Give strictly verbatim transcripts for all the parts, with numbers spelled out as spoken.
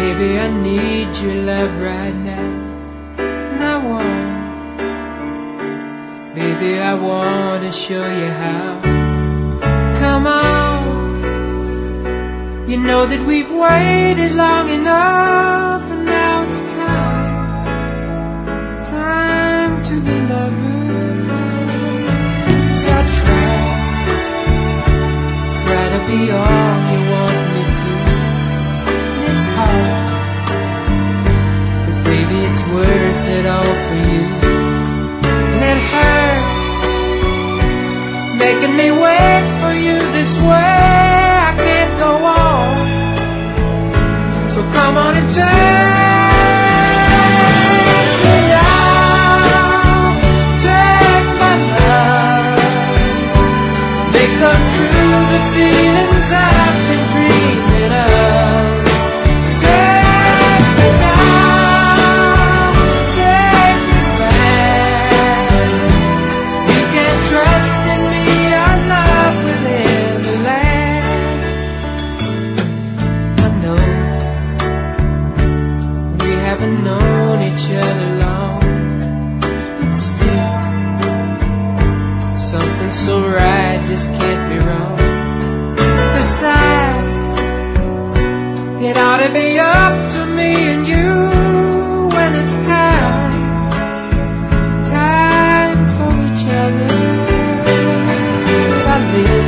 Baby, I need your love right now, and I want, baby, I want to show you how. Come on, you know that we've waited long enough, and now it's time, time to be lovers. I try, try to be all you want me to, and it's hard, but baby, it's worth it all for you. And it hurts, making me wait for you this way. I can't go on, so come on and take me now, take my love, make come true the feelings I've been dreaming of. Take me now, take me fast, you can trust in me, our love will ever last. I know we haven't known each other long, but still something so right just can't be wrong. Besides, it ought to be up to me and you when it's time, time for each other. I live,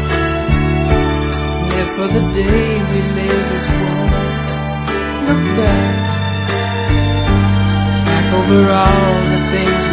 live for the day we live as one. Look back, back over all the things